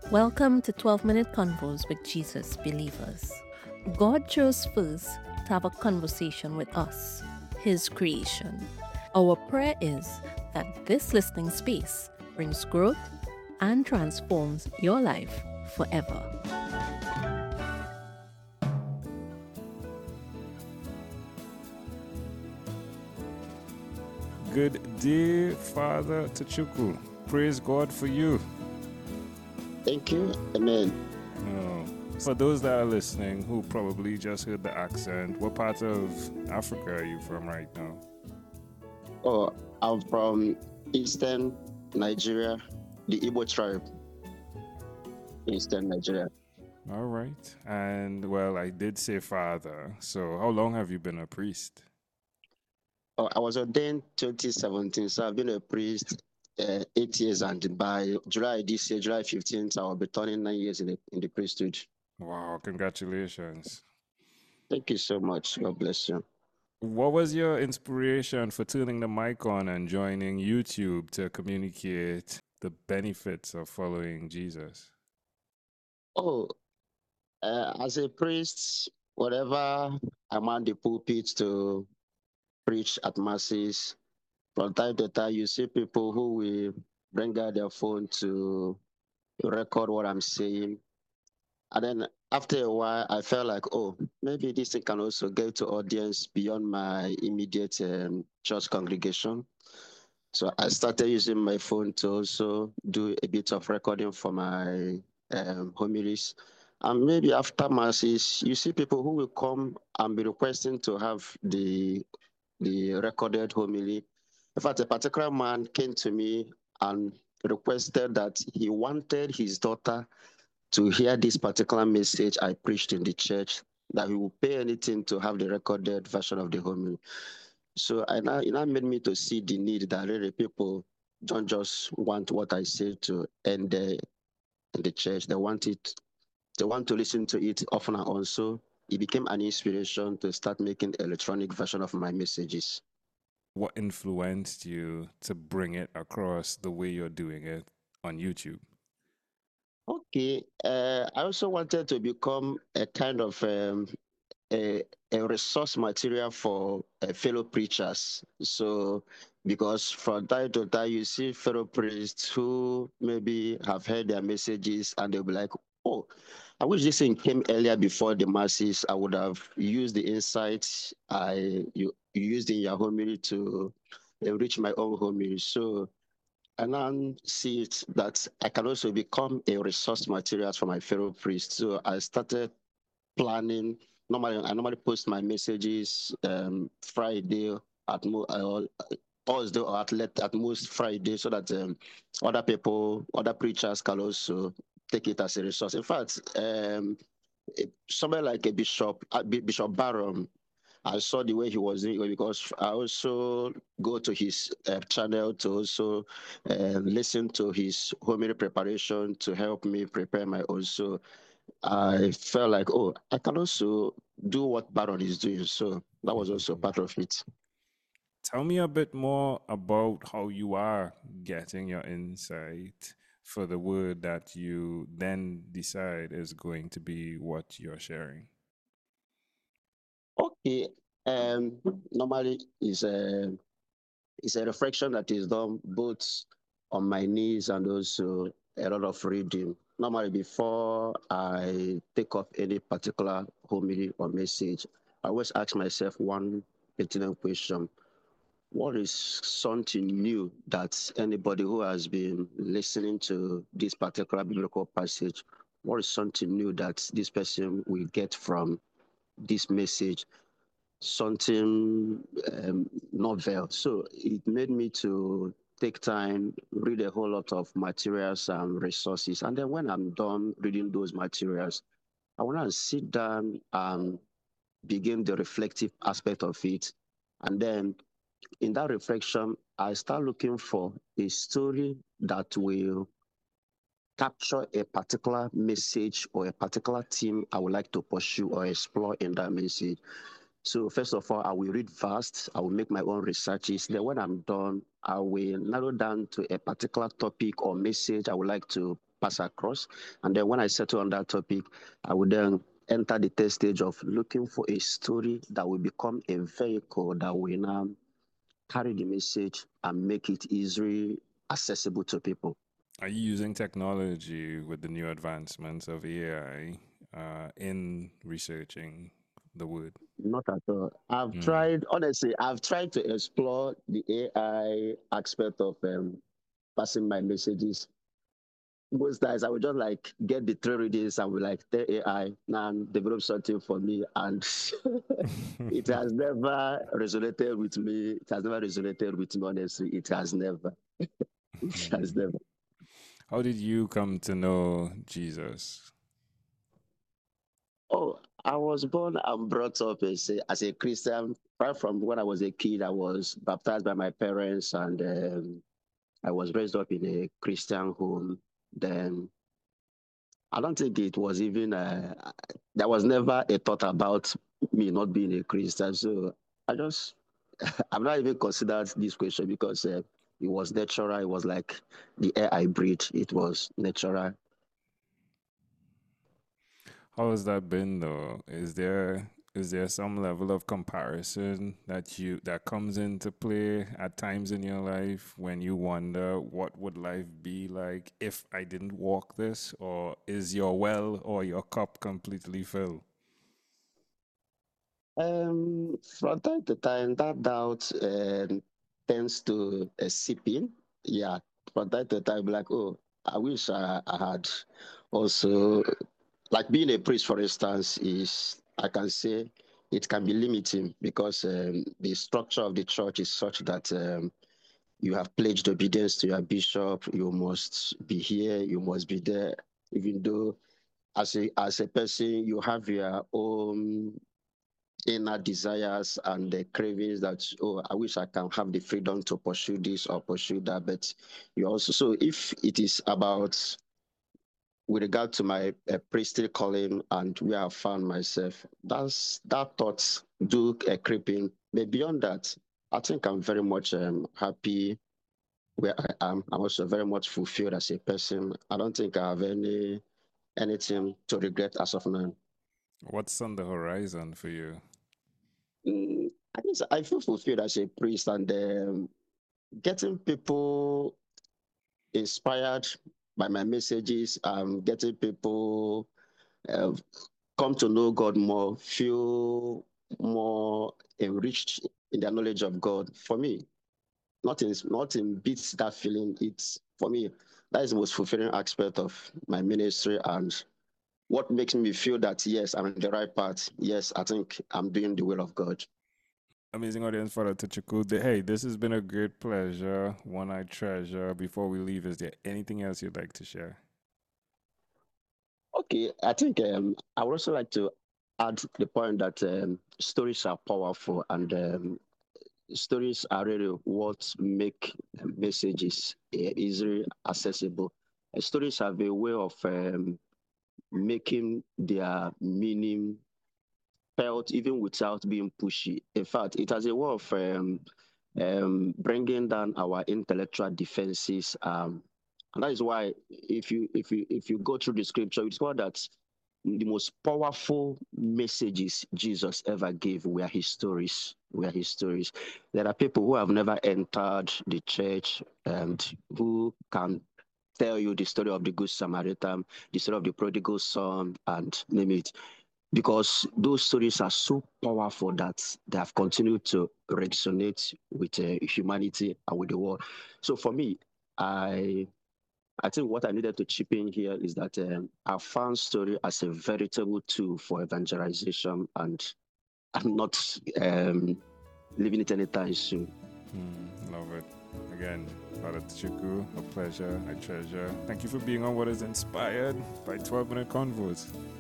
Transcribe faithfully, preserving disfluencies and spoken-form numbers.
Welcome to twelve Minute Convos with Jesus Believers. God chose first to have a conversation with us, His creation. Our prayer is that this listening space brings growth and transforms your life forever. Good day, Father Tachukwu. Praise God for you. Thank you. Amen. Oh, for those that are listening who probably just heard the accent, what part of Africa are you from right now? Oh, I'm from Eastern Nigeria, the Igbo tribe. Eastern Nigeria. All right. And well, I did say father. So how long have you been a priest? Oh, I was ordained twenty seventeen, so I've been a priest uh, eight years, and by July this year, July fifteenth, I will be turning nine years in the, in the priesthood. Wow, congratulations. Thank you so much. God bless you. What was your inspiration for turning the mic on and joining YouTube to communicate the benefits of following Jesus? Oh, uh, as a priest, whatever I'm on the pulpit to preach at masses, from time to time, you see people who will bring out their phone to record what I'm saying. And then after a while, I felt like, oh, maybe this thing can also get to audience beyond my immediate um, church congregation. So I started using my phone to also do a bit of recording for my um, homilies. And maybe after masses, you see people who will come and be requesting to have the the recorded homily. In fact, a particular man came to me and requested that he wanted his daughter to hear this particular message I preached in the church, that he would pay anything to have the recorded version of the homily. So I now, it now made me to see the need that really people don't just want what I say to end there in the church. They want it, they want to listen to it often and also. It became an inspiration to start making electronic version of my messages. What influenced you to bring it across the way you're doing it on YouTube? Okay, uh, I also wanted to become a kind of um, a, a resource material for uh, fellow preachers. So, because from time to time you see fellow priests who maybe have heard their messages and they'll be like, oh, I wish this thing came earlier before the masses. I would have used the insights I you, you used in your homily to enrich my own homily. So I now see it that I can also become a resource material for my fellow priests. So I started planning. Normally, I normally post my messages um, Friday at mo- uh, Thursday or at let at most Friday, so that um, other people, other preachers can also take it as a resource. In fact, um, a- somebody like a bishop, uh, B- Bishop Barham, I saw the way he was doing it because I also go to his uh, channel to also uh, listen to his homily preparation to help me prepare my own. So I felt like, oh, I can also do what Baron is doing. So that was also part of it. Tell me a bit more about how you are getting your insight for the word that you then decide is going to be what you're sharing. Okay. Um, normally is a is a reflection that is done both on my knees and also a lot of reading. Normally, before I take up any particular homily or message, I always ask myself one pertinent question: what is something new that anybody who has been listening to this particular biblical passage, what is something new that this person will get from this message? Something um, novel. So it made me to take time, read a whole lot of materials and resources. And then when I'm done reading those materials, I want to sit down and begin the reflective aspect of it. And then in that reflection, I start looking for a story that will capture a particular message or a particular theme I would like to pursue or explore in that message. So first of all, I will read fast. I will make my own researches. Then when I'm done, I will narrow down to a particular topic or message I would like to pass across. And then when I settle on that topic, I would then enter the third stage of looking for a story that will become a vehicle that will now carry the message and make it easily accessible to people. Are you using technology with the new advancements of A I uh, in researching the word? Not at all. I've Mm. tried, honestly, I've tried to explore the A I aspect of um, passing my messages. Most times I would just like get the three readings and be like, tell A I, now develop something for me. And it has never resonated with me. It has never resonated with me, honestly. It has never. It has never. How did you come to know Jesus? Oh, I was born and brought up as a, as a Christian. Right from when I was a kid, I was baptized by my parents, and um, I was raised up in a Christian home. Then I don't think it was even, uh, there was never a thought about me not being a Christian. So I just, I've not even considered this question because uh, it was natural. It was like the air I breathe. It was natural. How has that been though? Is there is there some level of comparison that you that comes into play at times in your life when you wonder what would life be like if I didn't walk this, or is your well or your cup completely filled? Um, from time to time, that doubt um, tends to uh, seep in. Yeah, from time to time, like, oh, I wish I, I had also, like being a priest, for instance, is, I can say, it can be limiting because um, the structure of the church is such that um, you have pledged obedience to your bishop, you must be here, you must be there, even though as a as a person you have your own inner desires and the cravings that, oh, I wish I can have the freedom to pursue this or pursue that. But you also, so if it is about with regard to my uh, priestly calling and where I found myself, that's that thoughts do uh, creep in. But beyond that, I think I'm very much um, happy where I am. I'm also very much fulfilled as a person. I don't think I have any anything to regret as of now. What's on the horizon for you? Mm, I guess I feel fulfilled as a priest, and um, getting people inspired by my messages, um, getting people uh, come to know God more, feel more enriched in their knowledge of God. For me, nothing, nothing beats that feeling. It's for me, that is the most fulfilling aspect of my ministry and what makes me feel that yes, I'm in the right path. Yes, I think I'm doing the will of God. Amazing audience for the Tuchuku. Hey, this has been a great pleasure, one I treasure. Before we leave, is there anything else you'd like to share? Okay, I think um, I would also like to add the point that um, stories are powerful and um, stories are really what make messages uh, easily accessible. Uh, stories have a way of um, making their meaning felt even without being pushy. In fact, it has a way of um, um, bringing down our intellectual defenses. Um, and that is why if you if you if you go through the scripture, you discover that the most powerful messages Jesus ever gave were his stories. Were his stories. There are people who have never entered the church and who can tell you the story of the Good Samaritan, the story of the prodigal son, and name it because those stories are so powerful that they have continued to resonate with uh, humanity and with the world. So for me, I I think what I needed to chip in here is that um, I found story as a veritable tool for evangelization, and I'm not um, leaving it anytime soon. Mm, love it. Again, Father Chuku, a pleasure, I treasure. Thank you for being on What is Inspired by twelve Minute Convos.